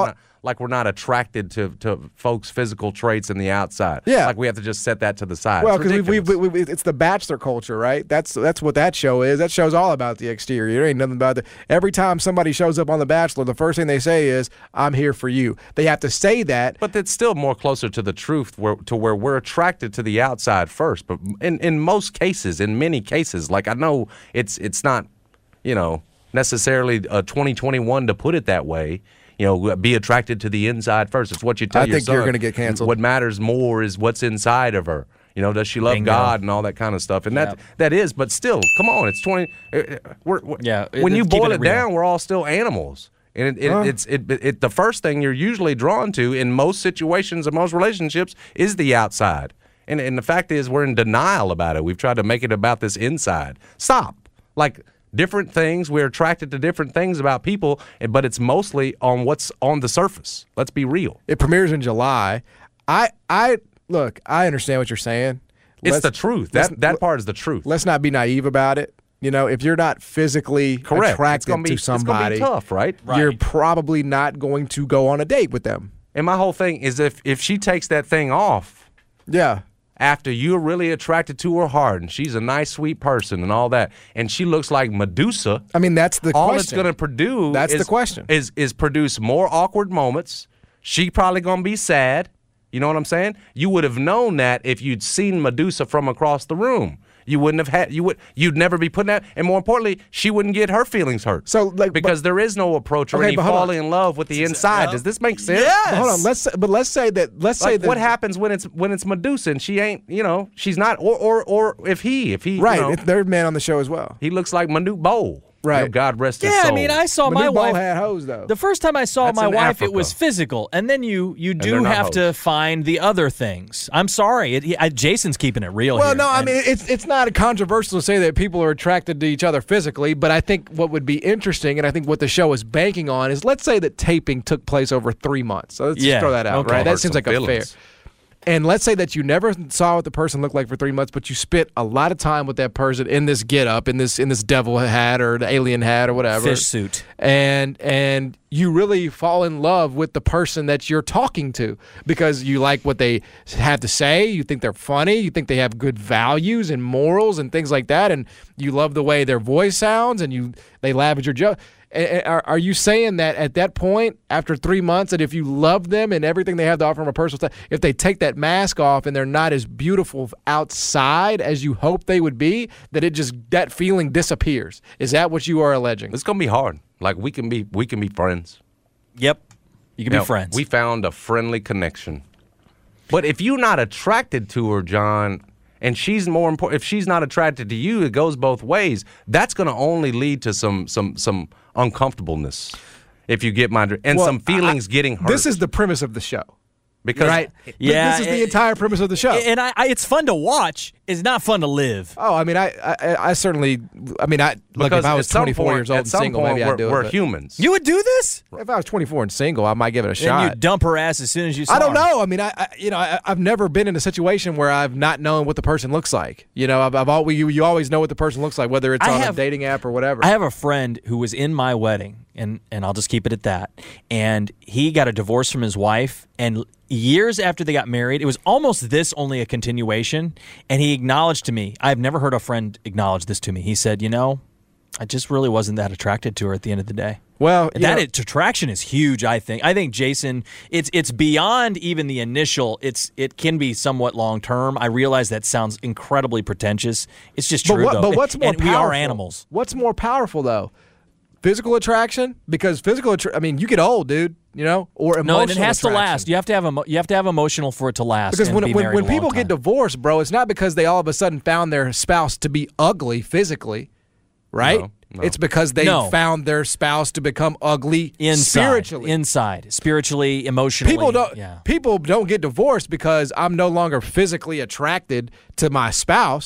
like we're not attracted to, to folks' physical traits in the outside. Yeah. Like we have to just set that to the side. Well, It's because we, ridiculous. we, we, it's the bachelor culture, right? That's that's what that show is. That show's all about the exterior. There ain't nothing about the. Every time somebody shows up on The Bachelor, the first thing they say is, "I'm here for you." They have to say that. But it's still more closer to the truth, where to where we're attracted to the outside first. But in in most cases, in many cases, like I know it's it's not, you know, necessarily a twenty twenty-one to put it that way. You know, be attracted to the inside first. It's what you tell I your think you're son. gonna get canceled. What matters more is what's inside of her. You know, does she love Bingo. God and all that kind of stuff? And that Yep. that is, but still, come on, it's twenty. uh, We're, we're, Yeah, when it- you it's keeping boil it it real. down, we're all still animals. And it, it, Huh? it's it, it the first thing you're usually drawn to in most situations and most relationships is the outside. And and the fact is, we're in denial about it. We've tried to make it about this inside. Stop. Like different things, we're attracted to different things about people, but it's mostly on what's on the surface. Let's be real. It premieres in July. I I look. I understand what you're saying. It's Let's- the truth. let's- That that part is the truth. Let's not be naive about it. You know, if you're not physically Correct. attracted it's gonna be, to it's gonna somebody, be tough, right? you're Right. probably not going to go on a date with them. And my whole thing is if if she takes that thing off Yeah. after you're really attracted to her heart and she's a nice, sweet person and all that, and she looks like Medusa, I mean, that's the all question. it's going to produce That's is, the question. Is is produce more awkward moments. She probably going to be sad. You know what I'm saying? You would have known that if you'd seen Medusa from across the room. You wouldn't have had you would you'd never be putting that, and more importantly, she wouldn't get her feelings hurt. So, like, because but- there is no approach or Okay, any but hold on. falling in love with the inside. Does this make sense? Yes. But hold on. Let's but let's say that let's say Like that what happens when it's when it's Medusa and she ain't, you know, she's not, or or or if he if he right. you know, It's their man on the show as well. he looks like Manute Bowl. Right. You know, God rest his Yeah, soul. I mean, I saw my Manute Bol wife. had hoes though. The first time I saw That's my in wife, it Africa. was physical, and then you you do they're not have to hoes. find the other things. I'm sorry, it, I, Jason's keeping it real. Well, here, no, I and- mean it's it's not controversial to say that people are attracted to each other physically, but I think what would be interesting, and I think what the show is banking on, is let's say that taping took place over three months. So let's Yeah, just throw that out, okay. right? That Hurt seems some like a fair. feelings. And let's say that you never saw what the person looked like for three months, but you spent a lot of time with that person in this get up, in this in this devil hat or the alien hat or whatever. Fish suit. And and you really fall in love with the person that you're talking to because you like what they have to say, you think they're funny, you think they have good values and morals and things like that, and you love the way their voice sounds and you they laugh at your joke. A- a- Are, are you saying that at that point, after three months, that if you love them and everything they have to offer from a personal side, if they take that mask off and they're not as beautiful outside as you hope they would be, that it just that feeling disappears? Is that what you are alleging? It's gonna be hard. Like we can be we can be friends. Yep, you can You be know, friends. We found a friendly connection. But if you're not attracted to her, John, and she's more important, if she's not attracted to you, it goes both ways. That's going to only lead to some some some uncomfortableness. If you get my and Well, some feelings I- getting hurt. This is the premise of the show, because right? Yeah, this is the it- entire premise of the show. and I, I, it's fun to watch. It's not fun to live. oh, I mean, I, I, I certainly, I mean, I look. because If I was at some twenty-four point- years old at and some single, point maybe we're, I'd do we're it. but humans. You would do this? If I was twenty-four and single, I might give it a Then shot. you dump her ass as soon as you saw I don't her. know. I mean, I, I you know, I, I've never been in a situation where I've not known what the person looks like. You know, I've, I've always you, you always know what the person looks like, whether it's I on have- a dating app or whatever. I have a friend who was in my wedding, and, and I'll just keep it at that. And he got a divorce from his wife, and years after they got married, it was almost this, only a continuation. And he acknowledged to me, I've never heard a friend acknowledge this to me. He said, you know, I just really wasn't that attracted to her at the end of the day. well, you That know, it, attraction is huge, I think. I think Jason, it's it's beyond even the initial. It's it can be somewhat long term. I realize that sounds incredibly pretentious. It's just but, true what, though. but what's more and powerful? we are animals. What's more powerful though? Physical attraction, because physical. Attra- I mean, you get old, dude. You know, or emotional No, and it has to attraction. last. You have to have emo- you have to have emotional for it to last. Because and when be when, married when a long people get time. divorced, bro, it's not because they all of a sudden found their spouse to be ugly physically, right? No, no. It's because they No. found their spouse to become ugly inside, spiritually. inside, spiritually, emotionally. People don't Yeah. people don't get divorced because I'm no longer physically attracted to my spouse.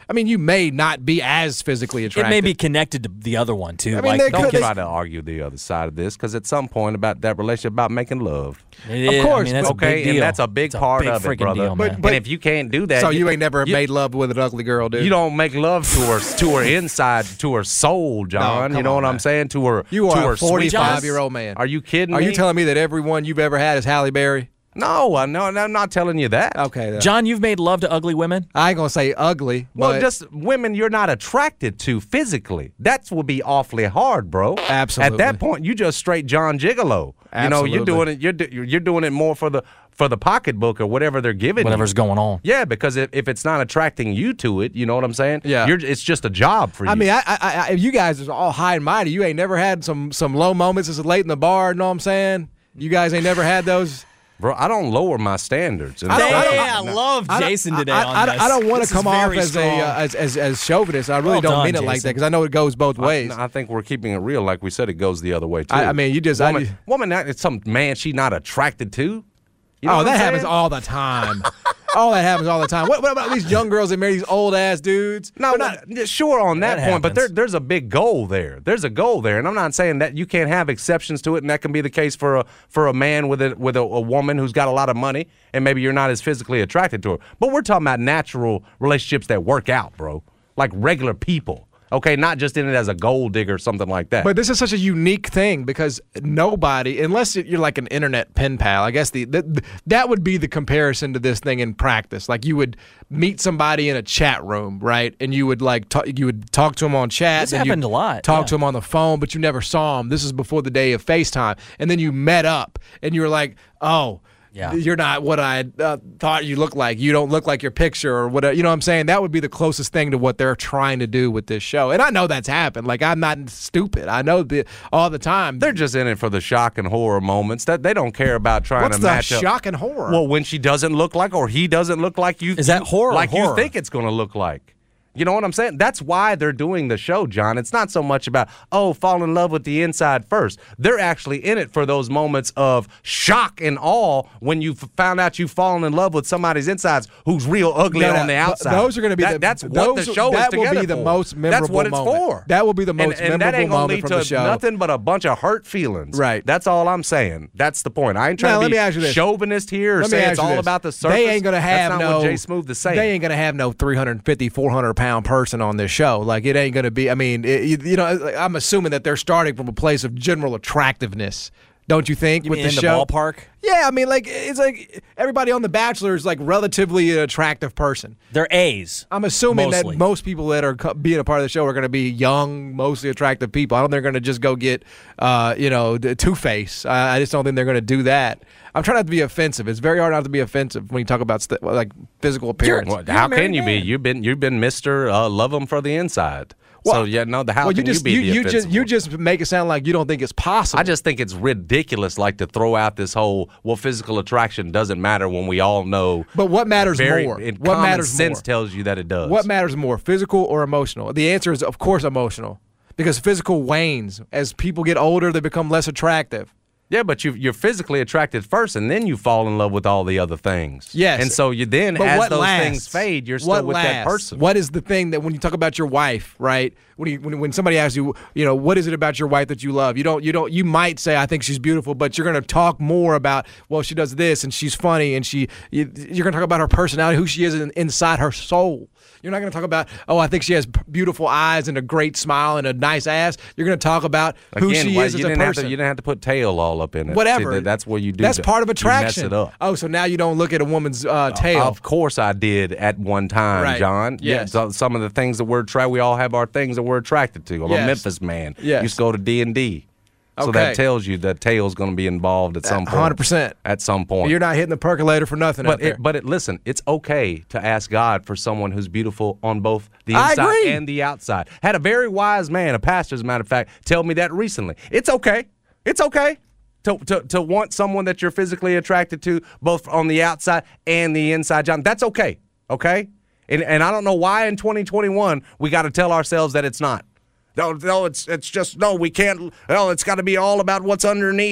I mean, you may not be as physically It attractive. may be connected to the other one too. I mean, like, they Don't could- try to argue the other side of this, because at some point about that relationship about making love. it Of is- course, I mean, that's okay, a big deal. and that's a big It's part big of it, freaking brother. Deal, But- man. but- and if you can't do that, So you ain't never you, made love with an ugly girl, dude. You don't make love to her, to her inside, to her soul, John. come you know on, what I'm man. saying? To her, You to are her a forty-five-year-old sweetness. man. Are you kidding Are me? you telling me that everyone you've ever had is Halle Berry? No, I no, I'm not telling you that. Okay, then. John, you've made love to ugly women. I ain't gonna say ugly. Well, but just women you're not attracted to physically. That would be awfully hard, bro. Absolutely. At that point, you just straight John Gigolo. You know, you're Absolutely. doing it. You're do- you're doing it more for the for the pocketbook or whatever they're giving you. Whatever's going on. Yeah, because if, if it's not attracting you to it, you know what I'm saying? Yeah. You're, it's just a job for you. I mean, I, I, I, if you guys are all high and mighty, you ain't never had some some low moments. It's late in the bar. Know what I'm saying? You guys ain't never had those. Bro, I don't lower my standards. And I don't- stuff. I don't- Yeah, I love I don't- Jason today I, on I, this. I don't want This to come is off very as a strong. uh, as, as as chauvinist. I really Well don't done, mean it like Jason. that because I know it goes both ways. I, I think we're keeping it real. Like we said, it goes the other way, too. I- I mean, you just- I Woman, just- woman that, it's some man she not attracted to. You know Oh, what that I'm happens saying? all the time. all that happens all the time. What, what about these young girls that marry these old ass dudes? No, They're not, yeah, sure on that, That point, but there, happens. there's a big goal there. There's a goal there, and I'm not saying that you can't have exceptions to it, and that can be the case for a for a man with a with a, a woman who's got a lot of money, and maybe you're not as physically attracted to her. But we're talking about natural relationships that work out, bro, like regular people. Okay, not just in it as a gold digger or something like that. But this is such a unique thing because nobody, unless you're like an internet pen pal, I guess the, the that would be the comparison to this thing in practice. Like you would meet somebody in a chat room, right? And you would like talk, you would talk to them on chat. This then happened you'd a lot, Talk yeah. to them on the phone, but you never saw them. This is before the day of FaceTime, and then you met up, and you were like, oh. Yeah. You're not what I uh, thought you looked like. You don't look like your picture or whatever. You know what I'm saying? That would be the closest thing to what they're trying to do with this show. And I know that's happened. Like, I'm not stupid. I know the, all the time. they're just in it for the shock and horror moments. That they don't care about trying What's to the match up. shock and horror? Well, when she doesn't look like, or he doesn't look like you. Is that horror or Like you horror? think it's going to look like. You know what I'm saying? That's why they're doing the show, John. It's not so much about, oh, fall in love with the inside first. They're actually in it for those moments of shock and awe when you f- found out you've fallen in love with somebody's insides who's real ugly No, no, on the but outside. those are gonna be That- the- That's what those- the show that is will be together the for. most That's memorable what it's moment. for. That will be the most and, and that memorable ain't gonna moment lead from to the show. nothing but a bunch of hurt feelings. Right. That's all I'm saying. That's the point. I ain't trying Now, to let be me ask you this. chauvinist here or Let me say ask it's you all this. about the surface. They ain't gonna have That's not no. what Jay Smooth is saying. They ain't gonna have no three fifty, four hundred pound person on this show. Like it ain't gonna be. I mean, it, you, you know, I'm assuming that they're starting from a place of general attractiveness. Don't you think? You with mean the in the show? ballpark? Yeah, I mean, like it's like everybody on The Bachelor is like relatively an attractive person. They're A's. I'm assuming Mostly. that most people that are co- being a part of the show are going to be young, mostly attractive people. I don't think they're going to just go get, uh, you know, Two Face. I, I just don't think they're going to do that. I'm trying not to be offensive. It's very hard not to be offensive when you talk about st- like physical appearance. Well, You're how a married can you be? man. You've been you've been Mister Uh, love them for the inside. so Well, yeah, no. The how well, can you just you be you, the you just offensive you one? just make it sound like you don't think it's possible. I just think it's ridiculous, like to throw out this whole well, physical attraction doesn't matter when we all know. But what matters very, more? and What common matters sense more? tells you that it does. What matters more, physical or emotional? The answer is, of course, emotional. Because physical wanes. As people get older, they become less attractive. Yeah, but you, you're physically attracted first, and then you fall in love with all the other things. Yes. And so you then, But as what those lasts? things fade, you're still What with that lasts? person. What is the thing that when you talk about your wife, right? When you, when when somebody asks you, you know, what is it about your wife that you love? You don't you don't you might say I think she's beautiful, but you're going to talk more about well she does this and she's funny and she you, you're going to talk about her personality, who she is in, inside her soul. You're not going to talk about oh I think she has p- beautiful eyes and a great smile and a nice ass. You're going to talk about who Again, she why- is you as a didn't have person. to, you didn't have to put tail all up in it. Whatever. See, that- that's where you do. That's the- part of you attraction. mess it up. Oh, so now you don't look at a woman's uh, tail. Of course I did at one time, Right. John. Yeah, Yes. so, some of the things that we're attracted, we all have our things that we're attracted to. I'm Yes. a Memphis man. Yes. Used to go to D and D. So Okay. that tells you that tail's going to be involved at some point. one hundred percent. At some point. You're not hitting the percolator for nothing out But there. it, but it, listen, it's okay to ask God for someone who's beautiful on both the I inside agree. and the outside. Had a very wise man, a pastor, as a matter of fact, tell me that recently. It's okay. It's okay to, to, to want someone that you're physically attracted to, both on the outside and the inside, John. That's okay. Okay? And and I don't know why in twenty twenty-one we got to tell ourselves that it's not. No, no, it's it's just no. We can't. No, it's got to be all about what's underneath.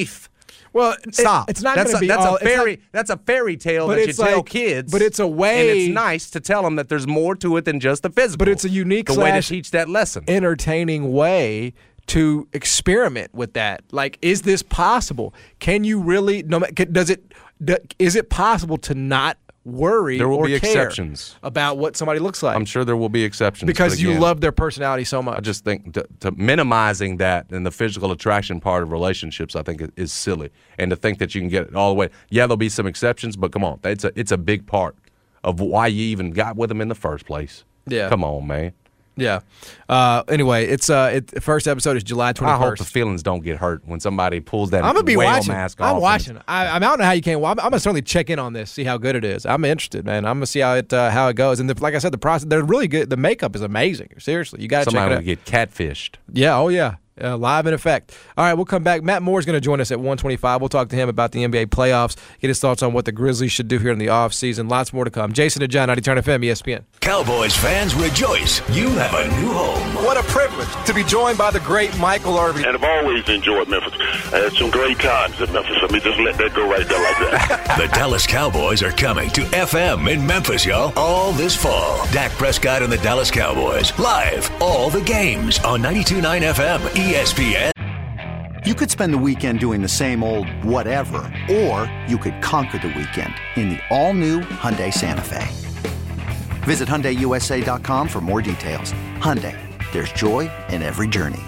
Well, Stop. It, it's not that's going to a, be that's all. a fairy. Not, that's a fairy tale but that you it's tell like- kids. but it's a way- and it's nice to tell them that there's more to it than just the physical. But it's a unique the way to slash teach that lesson. entertaining way to experiment with that. Like, is this possible? Can you really? No, does it? Is it possible to not worry There will or be care exceptions. about what somebody looks like? I'm sure there will be exceptions because but you again, love their personality so much. I just think to, to minimizing that and the physical attraction part of relationships, I think is, is silly. And to think that you can get it all the way. Yeah, there'll be some exceptions, but come on, it's a it's a big part of why you even got with them in the first place. Yeah. Come on, man. Yeah. Uh, anyway, it's uh, it, the first episode is July I twenty-first. hope the feelings don't get hurt when somebody pulls that I'm gonna be whale watching. mask I'm off. watching. I, I don't know how you can't. Well, I'm, I'm gonna certainly check in on this, see how good it is. I'm interested, man. I'm gonna see how it uh, how it goes. And the, like I said, the process, they're really good. The makeup is amazing. Seriously, you got to check Somebody it will out. get catfished. Yeah. Oh yeah. Uh, live in effect. All right, we'll come back. Matt Moore's going to join us at one twenty-five. We'll talk to him about the N B A playoffs, get his thoughts on what the Grizzlies should do here in the offseason. Lots more to come. Jason and John, ninety Turn F M, E S P N. Cowboys fans rejoice. You have a new home. What a privilege to be joined by the great Michael Irvin. And I've always enjoyed Memphis. I had some great times in Memphis. Let me just let that go right there like that. The Dallas Cowboys are coming to F M in Memphis, y'all, all this fall. Dak Prescott and the Dallas Cowboys, live, all the games on ninety-two point nine F M, E S P N. You could spend the weekend doing the same old whatever, or you could conquer the weekend in the all-new Hyundai Santa Fe. Visit Hyundai U S A dot com for more details. Hyundai, there's joy in every journey.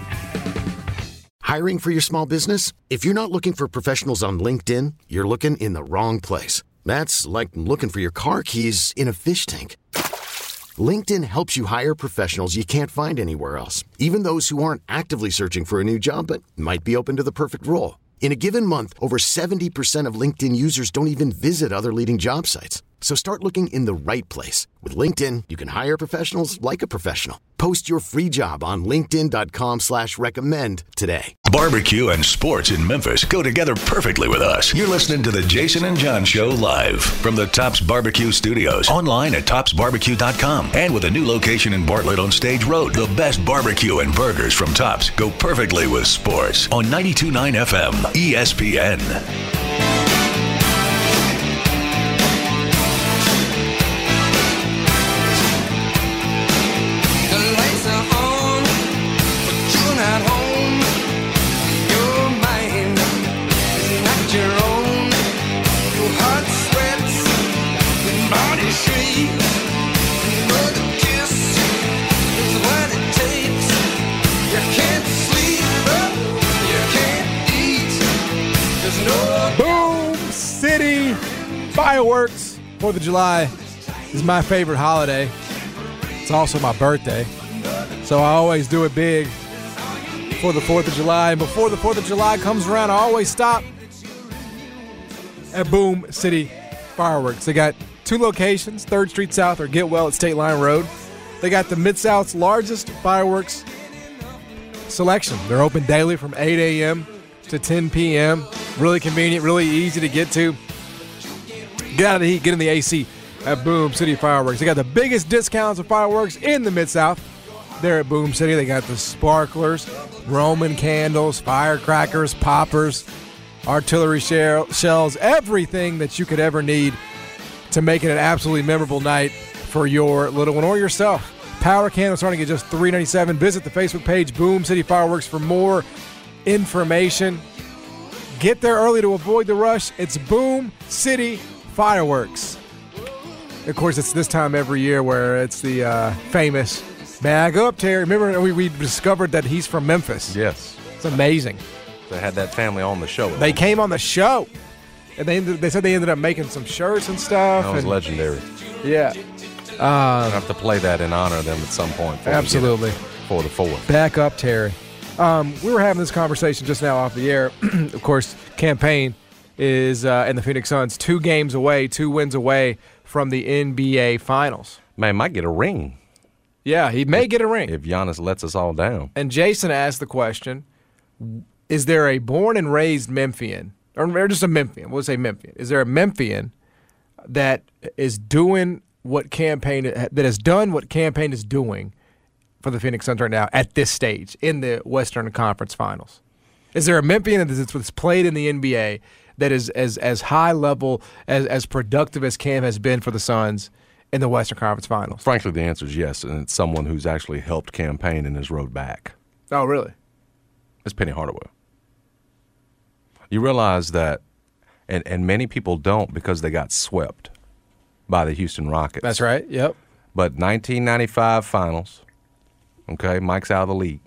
Hiring for your small business? If you're not looking for professionals on LinkedIn, you're looking in the wrong place. That's like looking for your car keys in a fish tank. LinkedIn helps you hire professionals you can't find anywhere else, even those who aren't actively searching for a new job but might be open to the perfect role. In a given month, over seventy percent of LinkedIn users don't even visit other leading job sites. So start looking in the right place. With LinkedIn, you can hire professionals like a professional. Post your free job on linkedin dot com slash recommend today. Barbecue and sports in Memphis go together perfectly with us. You're listening to the Jason and John Show live from the Tops Barbecue Studios. Online at tops barbecue dot com. And with a new location in Bartlett on Stage Road, the best barbecue and burgers from Tops go perfectly with sports on ninety-two point nine F M, E S P N. Boom City fireworks. Fourth of July is my favorite holiday. It's also my birthday, so I always do it big for the fourth of July. And before the fourth of July comes around, I always stop at Boom City Fireworks. They got two locations, third Street South or Get Well at State Line Road. They got the Mid-South's largest fireworks selection. They're open daily from eight a.m. to ten p.m. Really convenient, really easy to get to. Get out of the heat, get in the A C at Boom City Fireworks. They got the biggest discounts of fireworks in the Mid-South. There at Boom City, they got the sparklers, Roman candles, firecrackers, poppers, artillery shell, shells, everything that you could ever need to make it an absolutely memorable night for your little one or yourself. Power candles starting at just three dollars and ninety-seven cents. Visit the Facebook page, Boom City Fireworks, for more information. Get there early to avoid the rush. It's Boom City Fireworks. Of course, it's this time every year where it's the uh, famous Bag Up, Terry. Remember, we, we discovered that he's from Memphis. Yes. It's amazing. They had that family on the show. They came on the show. And they ended, they said they ended up making some shirts and stuff. That was and, legendary. Yeah. I have to play that in honor of them at some point. Absolutely. For the fourth. Back up, Terry. Um, we were having this conversation just now off the air. Of course, campaign is uh, and the Phoenix Suns two games away, two wins away from the N B A Finals. Man, might get a ring. Yeah, he may get a ring. If Giannis lets us all down. And Jason asked the question, is there a born and raised Memphian, or just a Memphian, we'll say Memphian, is there a Memphian that is doing what campaign, that has done what campaign is doing for the Phoenix Suns right now at this stage in the Western Conference Finals? Is there a Memphian that's played in the N B A that is as as high level, as as productive as Cam has been for the Suns in the Western Conference Finals? Frankly, the answer is yes, and it's someone who's actually helped campaign in his road back. Oh, really? It's Penny Hardaway. You realize that, and, and many people don't because they got swept by the Houston Rockets. That's right, yep. But nineteen ninety-five Finals, okay, Mike's out of the league.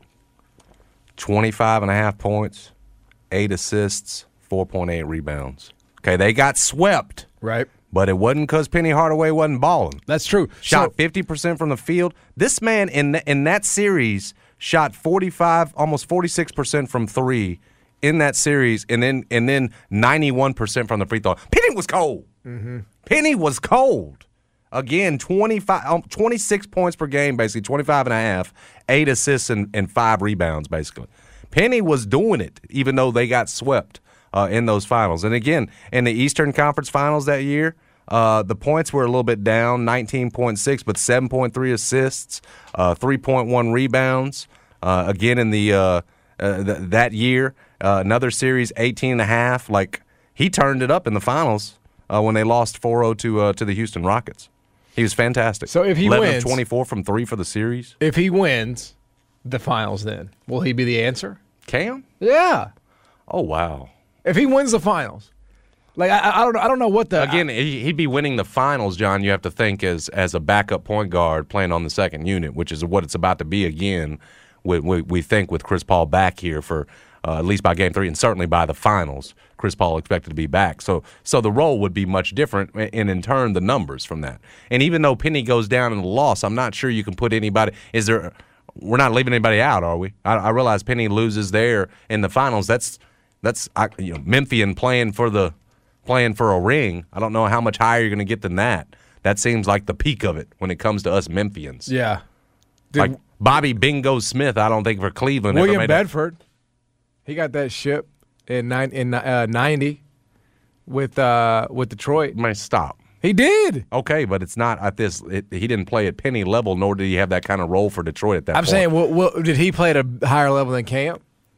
twenty-five and a half points, eight assists, four point eight rebounds. Okay, they got swept. Right. But it wasn't because Penny Hardaway wasn't balling. That's true. Shot So- fifty percent from the field. This man in th- in that series shot forty-five, almost forty-six percent from three in that series, and then and then ninety-one percent from the free throw. Penny was cold. Mm-hmm. Penny was cold. Again, twenty-five, um, twenty-six points per game, basically, twenty-five and a half, eight assists and, and five rebounds, basically. Penny was doing it, even though they got swept uh, in those finals. And again, in the Eastern Conference Finals that year, uh, the points were a little bit down, nineteen point six, but seven point three assists, uh, three point one rebounds. Uh, again, in the uh, uh, th- that year, uh, another series, eighteen and a half. Like, he turned it up in the finals uh, when they lost four oh to uh, to the Houston Rockets. He was fantastic. So if he eleven wins, of twenty-four from three for the series. If he wins the finals, then will he be the answer? Cam? Yeah. Oh wow. If he wins the finals, like I, I don't, I don't know what the Again, he- he'd be winning the finals, John. You have to think as as a backup point guard playing on the second unit, which is what it's about to be again. We we, we think with Chris Paul back here for uh, at least by game three, and certainly by the finals, Chris Paul expected to be back. So so the role would be much different, and in turn the numbers from that. And even though Penny goes down in the loss, I'm not sure you can put anybody. Is there? We're not leaving anybody out, are we? I, I realize Penny loses there in the finals. That's that's I, you know Memphian playing for the playing for a ring. I don't know how much higher you're going to get than that. That seems like the peak of it when it comes to us Memphians. yeah. Dude, Like Bobby Bingo Smith, I don't think for Cleveland. ever William made Bedford, he got that ship in nine, in uh, ninety with uh, with Detroit. A, man, stop. He did. Okay, but it's not at this. It, he didn't play at Penny level, nor did he have that kind of role for Detroit at that I'm point. saying, well, well, did he play at a higher level than Cam?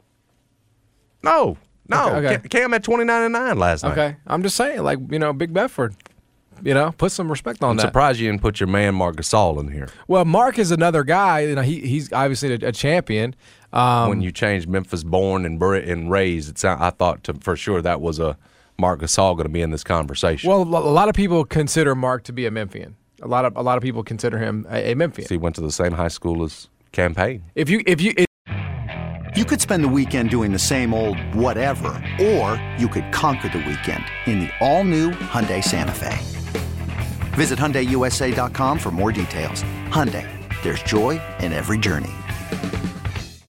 no, no. Okay, okay. Ca- Cam had twenty-nine and nine last night. Okay, I'm just saying, like you know, Big Bedford. You know, put some respect on I'm that. surprised you didn't put your man Marc Gasol in here. Well, Mark is another guy. You know, he he's obviously a, a champion. Um, when you changed Memphis born and bur- and raised, it sound, I thought to, for sure that was a Marc Gasol going to be in this conversation. well, a lot of people consider Mark to be a Memphian. A lot of a lot of people consider him a, a Memphian. So he went to the same high school as Campaign. If you if you it, You could spend the weekend doing the same old whatever, or you could conquer the weekend in the all-new Hyundai Santa Fe. Visit Hyundai U S A dot com for more details. Hyundai, there's joy in every journey.